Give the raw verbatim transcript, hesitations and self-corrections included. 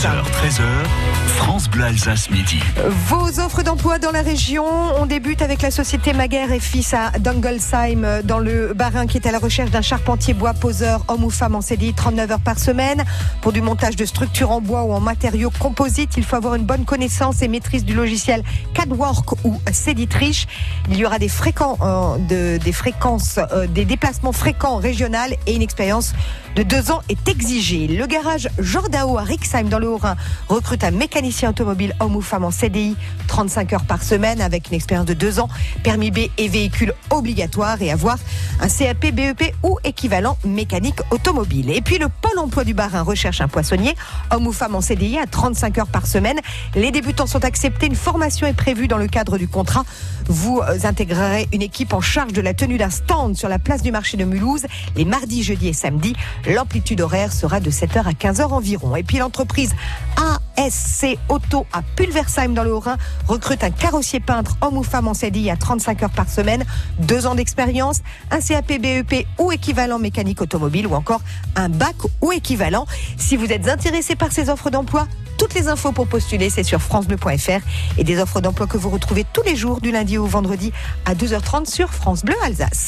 douze heures treize heures, France Bleu Alsace Midi. Vos offres d'emploi dans la région, on débute avec la société Maguère et Fils à Dangolsheim dans le Bas-Rhin qui est à la recherche d'un charpentier bois poseur, homme ou femme en C D I, trente-neuf heures par semaine. Pour du montage de structures en bois ou en matériaux composites, il faut avoir une bonne connaissance et maîtrise du logiciel CADWork ou Ceditrice. Il y aura des, fréquents, euh, de, des fréquences, euh, des déplacements fréquents régionaux et une expérience de deux ans est exigée. Le garage Jordao à Rixheim dans le Haut-Rhin recrute un mécanicien automobile homme ou femme en C D I, trente-cinq heures par semaine avec une expérience de deux ans, permis B et véhicule obligatoire et avoir un C A P, B E P ou équivalent mécanique automobile. Et puis le Pôle emploi du Bas-Rhin recherche un poissonnier, homme ou femme en C D I à trente-cinq heures par semaine. Les débutants sont acceptés, une formation est prévue dans le cadre du contrat. Vous intégrerez une équipe en charge de la tenue d'un stand sur la place du marché de Mulhouse les mardis, jeudis et samedis. L'amplitude horaire sera de sept heures à quinze heures environ. Et puis l'entreprise A S C Auto à Pulversheim dans le Haut-Rhin recrute un carrossier peintre, homme ou femme en C D I à trente-cinq heures par semaine, deux ans d'expérience, un C A P, B E P ou équivalent mécanique automobile ou encore un bac ou équivalent. Si vous êtes intéressé par ces offres d'emploi, toutes les infos pour postuler, c'est sur francebleu point f r et des offres d'emploi que vous retrouvez tous les jours du lundi au vendredi à douze heures trente sur France Bleu Alsace.